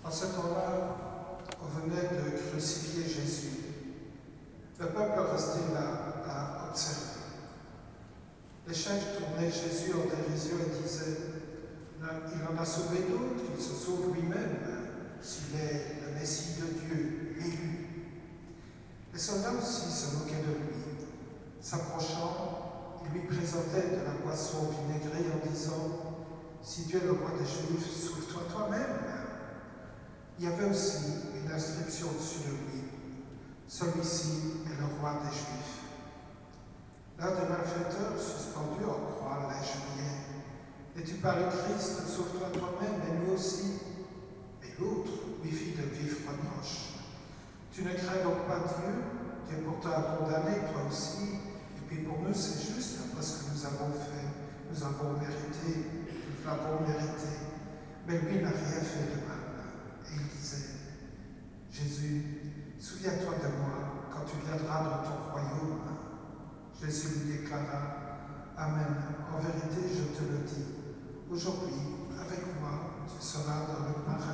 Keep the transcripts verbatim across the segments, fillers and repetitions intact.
En ce temps-là, on venait de crucifier Jésus. Le peuple restait là à observer. Les chefs tournaient Jésus en dérision et disaient « Il en a sauvé d'autres, il se sauve lui-même, s'il est le Messie de Dieu, l'élu. » Les soldats aussi se moquaient de lui. S'approchant, ils lui présentaient de la boisson vinaigrée en disant « Si tu es le roi des Juifs, sauve-toi toi-même. » Il y avait aussi une inscription sur lui « Celui-ci est le roi des Juifs. » L'un des malfaiteurs, suspendu en croix, l'injuriait. « Es-tu pas le Christ? Sauve-toi toi-même et nous aussi. » Mais l'autre lui fit de vifs reproches. « Tu ne crains donc pas Dieu? Tu es pourtant condamné, toi aussi. Et puis pour nous, c'est juste parce que nous avons fait, nous avons mérité, nous l'avons mérité. » Mais lui n'a rien fait de mal. Et il disait, « Jésus, souviens-toi de moi quand tu viendras dans ton royaume. » Jésus lui déclara, « Amen, en vérité je te le dis, aujourd'hui, avec moi, tu seras dans le paradis. »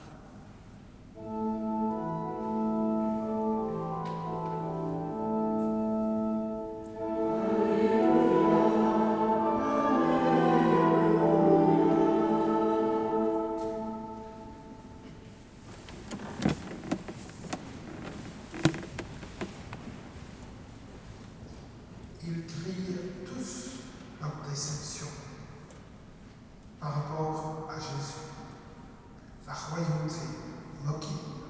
Ils crient tous leur déception par rapport à Jésus, la royauté moquée.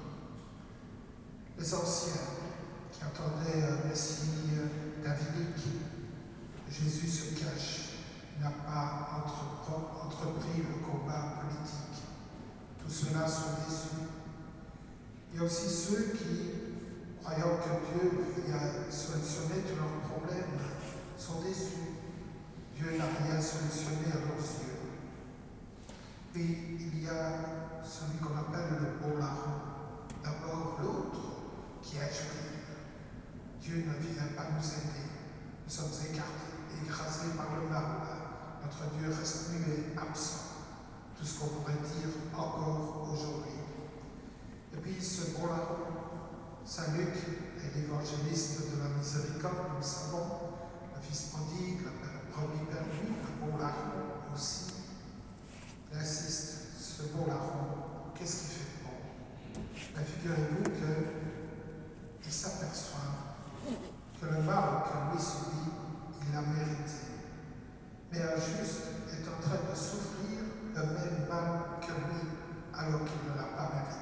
Les anciens qui attendaient un Messie davidique, Jésus se cache, il n'a pas entrepris le combat politique. Tous ceux-là sont déçus. Il y a aussi ceux qui, croyant que Dieu vient solutionner tous leurs problèmes, sont déçus. Dieu n'a rien solutionné à leurs yeux. Puis il y a celui qu'on appelle le beau larron. D'abord l'autre qui injure. Dieu ne vient pas nous aider. Nous sommes écartés, écrasés par le mal. Notre Dieu reste muet, absent. Tout ce qu'on pourrait dire encore aujourd'hui. Et puis ce beau larron, Saint Luc est l'évangéliste de la miséricorde, nous le savons, le fils prodigue, le brebis perdu, le beau larron aussi. Il insiste, ce beau larron, qu'est-ce qu'il fait de bon? Ben, figurez-vous qu'il s'aperçoit que le mal que lui subit, il l'a mérité. Mais un juste est en train de souffrir le même mal que lui, alors qu'il ne l'a pas mérité.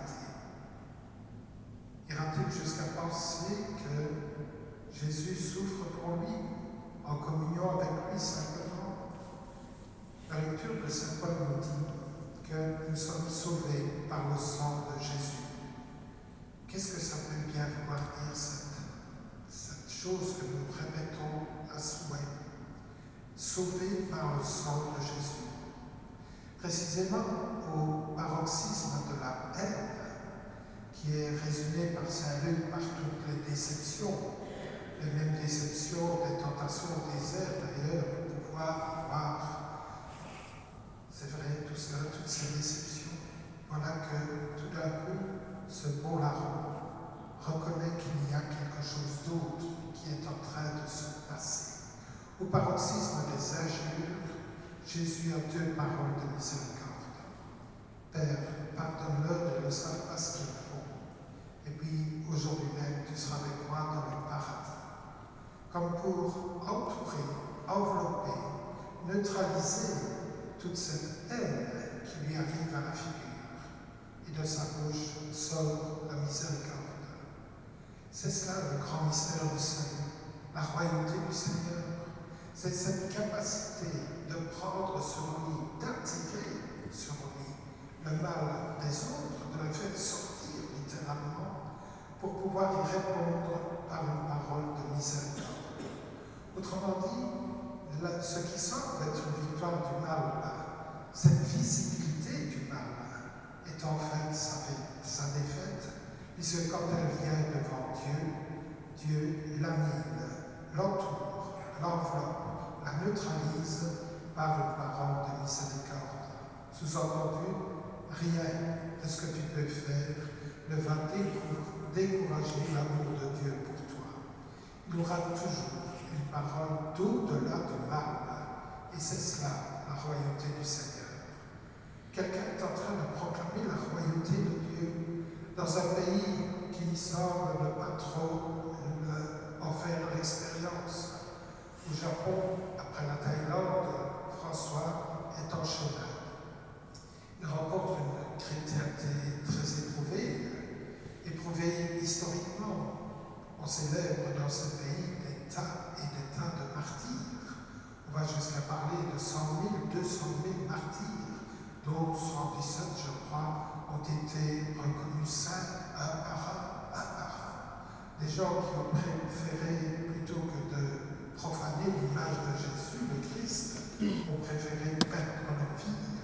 Ira-t-il jusqu'à penser que Jésus souffre pour lui, en communion avec lui simplement? La lecture de saint Paul nous dit que nous sommes sauvés par le sang de Jésus. Qu'est-ce que ça peut bien vouloir dire, cette, cette chose que nous répétons à souhait? Sauvés par le sang de Jésus. Précisément au paroxysme de la haine, qui est résumé par saint Luc par toutes les déceptions, les mêmes déceptions des tentations au désert d'ailleurs, de pouvoir avoir, c'est vrai, tout cela, toutes ces déceptions. Voilà que tout d'un coup, ce beau larron reconnaît qu'il y a quelque chose d'autre qui est en train de se passer. Au paroxysme des injures, Jésus a deux paroles de miséricorde. Père, pardonne-leur, ils ne savent pas ce qu'ils font. Et puis, aujourd'hui même, tu seras avec moi dans le paradis. Comme pour entourer, envelopper, neutraliser toute cette haine qui lui arrive à la figure. Et de sa bouche sort la miséricorde. C'est cela le grand mystère du salut, la royauté du Seigneur. C'est cette capacité de prendre sur lui, d'attirer sur lui le mal des autres, de le faire sortir littéralement, pour pouvoir y répondre par une parole de miséricorde. Autrement dit, là, ce qui semble être une victoire du mal, cette visibilité du mal, est en fait sa, sa défaite, puisque quand elle vient devant Dieu, Dieu l'anime, l'entoure, l'enveloppe, la neutralise par une parole de miséricorde. Sous-entendu, rien de ce que tu peux ne va décourager l'amour de Dieu pour toi. Il aura toujours une parole d'au-delà du mal. Et c'est cela, la royauté du Seigneur. Quelqu'un est en train de proclamer la royauté de Dieu dans un pays qui semble ne pas trop en faire l'expérience. Au Japon, après la Thaïlande, François est en chemin. Il rencontre une chrétienté très éprouvée, éprouvée historiquement. On célèbre dans ce pays des tas et des tas de martyrs. On va jusqu'à parler de cent mille, deux cent mille martyrs, dont cent dix-sept, je crois, ont été reconnus saints un par un, un par un. Des gens qui ont préféré, plutôt que de profaner l'image de Jésus, le Christ, ont préféré perdre leur vie.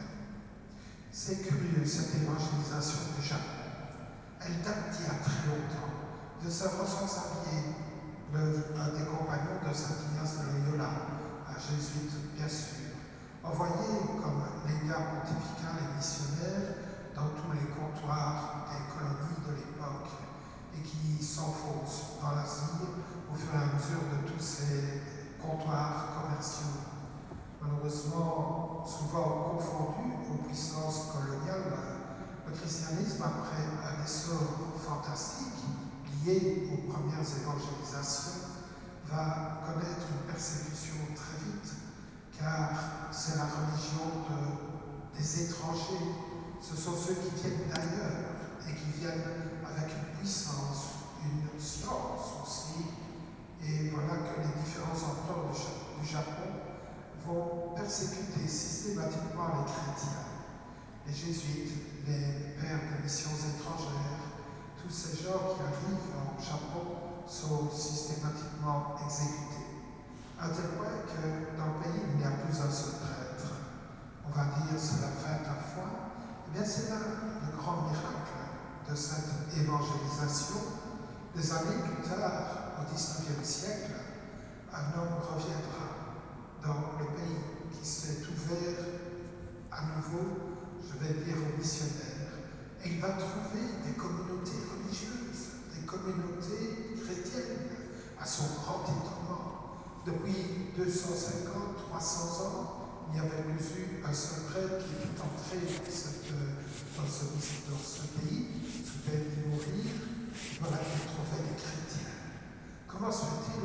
C'est curieux, cette évangélisation du Japon. Elle date d'il y a très longtemps, de Saint François Xavier, un des compagnons de Saint Ignace de Loyola, un jésuite bien sûr, envoyé comme légat pontifical et missionnaire dans tous les comptoirs des colonies de l'époque et qui s'enfonce dans l'Asie au fur et à mesure de tous ces comptoirs commerciaux. Malheureusement, souvent confondu aux puissances coloniales, le christianisme, après un essor fantastique lié aux premières évangélisations, va connaître une persécution très vite, car c'est la religion de, des étrangers. Ce sont ceux qui viennent d'ailleurs et qui viennent avec une puissance, une science aussi. Et voilà que les différents empereurs du Japon vont persécuter systématiquement les chrétiens, les jésuites, les pères des missions étrangères. Tous ces gens qui arrivent au Japon sont systématiquement exécutés. À tel point que dans le pays, il n'y a plus un seul prêtre. On va dire c'est la fin de la foi. Eh bien, c'est là le grand miracle de cette évangélisation. Des années plus tard, au dix-neuvième siècle, un homme reviendra dans le pays qui s'est ouvert à nouveau, je vais dire, aux missionnaires. Et il va trouver des communautés religieuses, des communautés chrétiennes, à son grand étonnement. Depuis deux cent cinquante, trois cents ans, il n'y avait plus eu un seul prêtre qui était entré dans, cette, dans, ce, dans ce pays, sous peine de mourir. Voilà qu'il trouvait des chrétiens. Comment se fait-il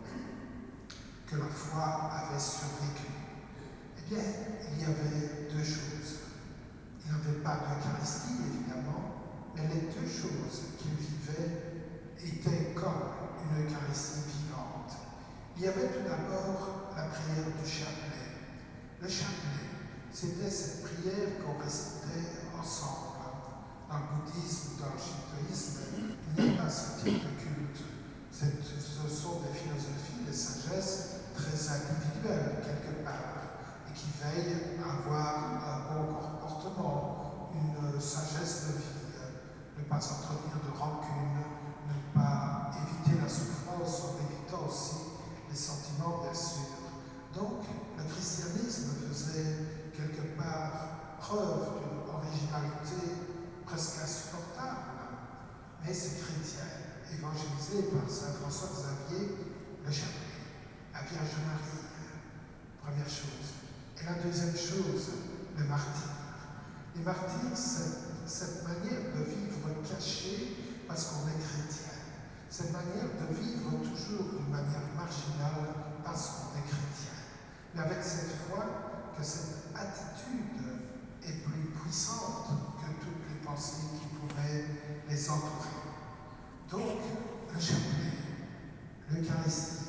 que la foi avait survécu? Eh bien, il y avait deux choses. Il n'y avait pas d'Eucharistie, évidemment, mais les deux choses qu'il vivait étaient comme une Eucharistie vivante. Il y avait tout d'abord la prière du chapelet. Le chapelet, c'était cette prière qu'on récitait ensemble. Dans le bouddhisme, dans le shintoïsme, il n'y a pas ce type de culte. C'est, ce sont des philosophies, des sagesses très individuelles, quelque part, et qui veillent à avoir un bon comportement, une sagesse de vie, ne pas entretenir de rancune, ne pas éviter la souffrance en évitant aussi les sentiments, bien sûr. Donc, le christianisme faisait quelque part preuve d'une originalité presque insupportable. Mais ces chrétiens, évangélisés par saint François Xavier, le chapelet, la Vierge Marie, première chose. Et la deuxième chose, le martyr. Les martyrs, c'est cette manière de vivre cachée parce qu'on est chrétien. Cette manière de vivre toujours d'une manière marginale parce qu'on est chrétien. Mais avec cette foi que cette attitude est plus puissante que toutes les pensées qui pourraient les entourer. Donc, le chapelet, l'Eucharistie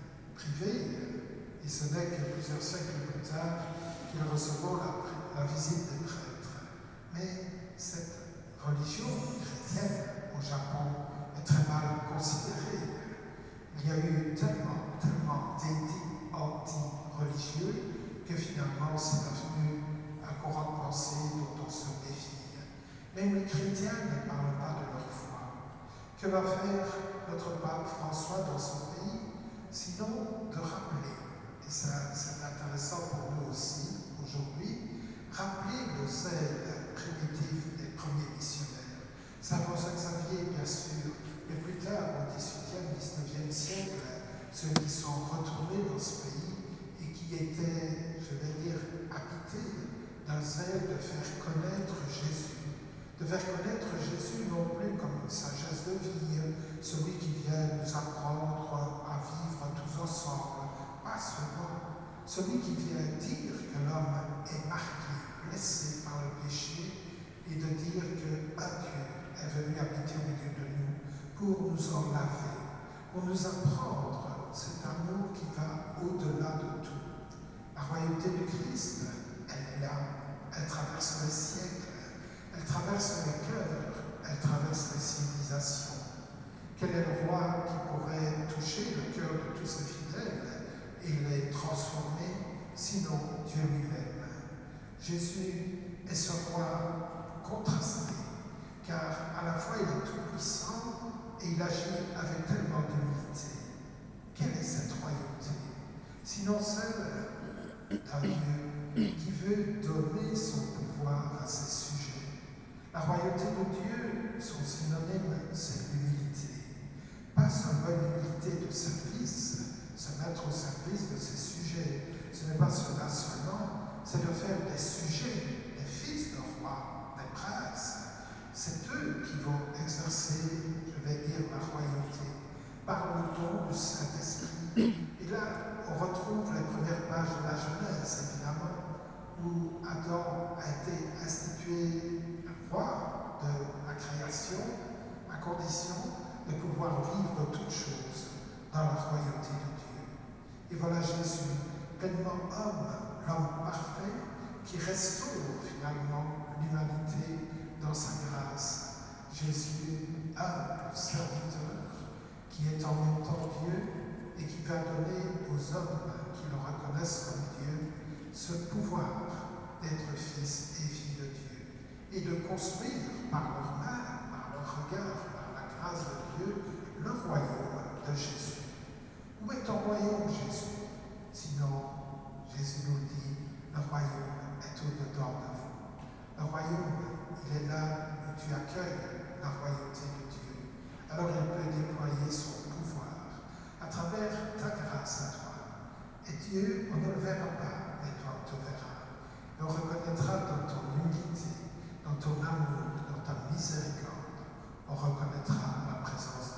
privée, et ce n'est que plusieurs siècles plus tard qu'ils recevront la, la visite des prêtres. Mais cette religion chrétienne au Japon est très mal considérée. Il y a eu tellement, tellement d'édits anti-religieux que finalement c'est devenu un courant de pensée dont on se méfie. Même les chrétiens ne parlent pas de leur foi. Que va faire notre pape François dans son pays, sinon de rappeler, et ça c'est intéressant pour nous aussi aujourd'hui, rappeler le zèle primitif des premiers missionnaires. Saint François faire connaître Jésus non plus comme une sagesse de vie, celui qui vient nous apprendre à vivre tous ensemble, pas seulement, celui qui vient dire que l'homme est marqué, blessé par le péché, et de dire qu'un Dieu est venu habiter au milieu de nous pour nous en laver, pour nous apprendre cet amour qui va au-delà de tout. La royauté du Christ, elle est là, elle traverse les siècles, elle traverse les cœurs, elle traverse les civilisations. Quel est le roi qui pourrait toucher le cœur de tous ses fidèles et les transformer, sinon Dieu lui-même? Jésus est ce roi contrasté, car à la fois il est tout-puissant et il agit avec tellement d'humilité. Quelle est cette royauté? Sinon celle d'un Dieu qui veut donner son pouvoir à ses sujets. La royauté de Dieu, son synonyme, c'est l'humilité. Pas seulement une humilité de service, se mettre au service de ses sujets. Ce n'est pas cela seulement, c'est de faire des sujets, des fils de roi, des princes. C'est eux qui vont exercer, je vais dire, la royauté, par le don du Saint-Esprit. Et là, on retrouve les premières pages de la Genèse, évidemment, où Adam a été institué roi de la création, à condition de pouvoir vivre toutes choses dans la royauté de Dieu. Et voilà Jésus, pleinement homme, l'homme parfait, qui restaure finalement l'humanité dans sa grâce. Jésus, humble serviteur, qui est en même temps Dieu et qui va donner aux hommes qui le reconnaissent comme Dieu ce pouvoir d'être fils et filles de Dieu et de construire par leurs mains, par leur regard, par la grâce de Dieu, le royaume de Jésus. Où est ton royaume, Jésus? Sinon, Jésus nous dit, le royaume est au-dedans de vous. Le royaume, il est là où tu accueilles la royauté de Dieu. Alors il peut déployer son pouvoir à travers ta grâce à toi. Et Dieu, on ne le verra pas, mais toi, on te verra. Et on reconnaîtra dans ton humilité, dans ton amour, dans ta miséricorde, on reconnaîtra la présence